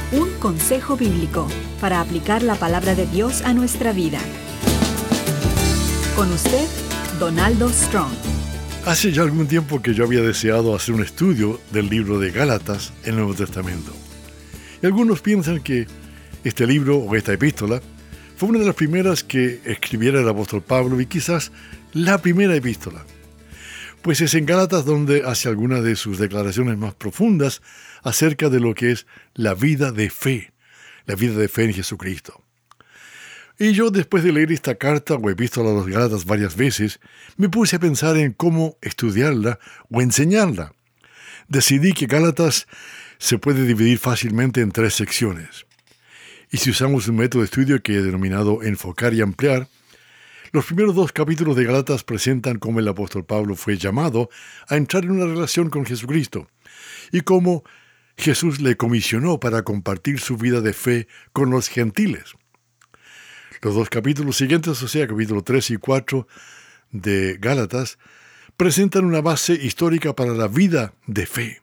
Un consejo bíblico para aplicar la palabra de Dios a nuestra vida. Con usted, Donaldo Strong. Hace ya algún tiempo que yo había deseado hacer un estudio del libro de Gálatas en el Nuevo Testamento. Y algunos piensan que este libro o esta epístola fue una de las primeras que escribiera el apóstol Pablo y quizás la primera epístola. Pues es en Gálatas donde hace algunas de sus declaraciones más profundas acerca de lo que es la vida de fe en Jesucristo. Y yo, después de leer esta carta o epístola a los Gálatas varias veces, me puse a pensar en cómo estudiarla o enseñarla. Decidí que Gálatas se puede dividir fácilmente en 3 secciones. Y si usamos un método de estudio que he denominado enfocar y ampliar, los primeros 2 capítulos de Gálatas presentan cómo el apóstol Pablo fue llamado a entrar en una relación con Jesucristo y cómo Jesús le comisionó para compartir su vida de fe con los gentiles. Los 2 capítulos siguientes, o sea, capítulo 3 y 4 de Gálatas, presentan una base histórica para la vida de fe.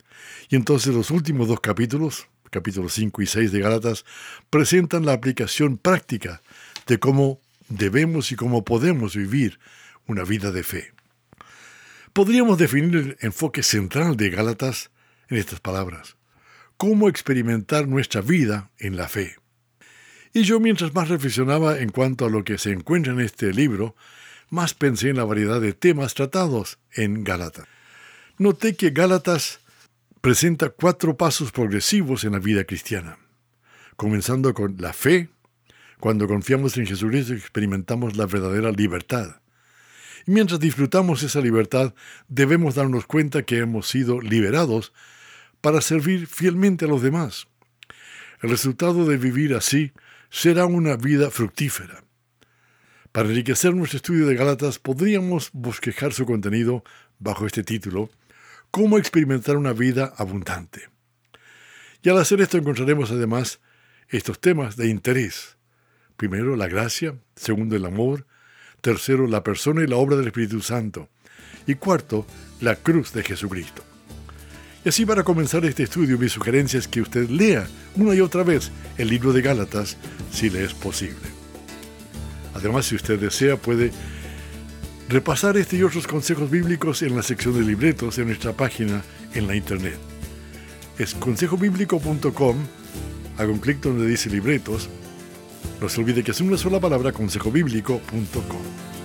Y entonces los últimos 2 capítulos, capítulos 5 y 6 de Gálatas, presentan la aplicación práctica de cómo debemos y cómo podemos vivir una vida de fe. Podríamos definir el enfoque central de Gálatas en estas palabras: cómo experimentar nuestra vida en la fe. Y yo, mientras más reflexionaba en cuanto a lo que se encuentra en este libro, más pensé en la variedad de temas tratados en Gálatas. Noté que Gálatas presenta 4 pasos progresivos en la vida cristiana, comenzando con la fe. Cuando confiamos en Jesucristo experimentamos la verdadera libertad. Y mientras disfrutamos esa libertad, debemos darnos cuenta que hemos sido liberados para servir fielmente a los demás. El resultado de vivir así será una vida fructífera. Para enriquecer nuestro estudio de Gálatas, podríamos bosquejar su contenido bajo este título: ¿Cómo experimentar una vida abundante? Y al hacer esto encontraremos además estos temas de interés. Primero, la gracia. Segundo, el amor. Tercero, la persona y la obra del Espíritu Santo. Y cuarto, la cruz de Jesucristo. Y así, para comenzar este estudio, mi sugerencia es que usted lea una y otra vez el libro de Gálatas, si le es posible. Además, si usted desea, puede repasar este y otros consejos bíblicos en la sección de libretos en nuestra página en la internet. Es consejobiblico.com. Haga un clic donde dice libretos. No se olvide que es una sola palabra, consejobiblico.com.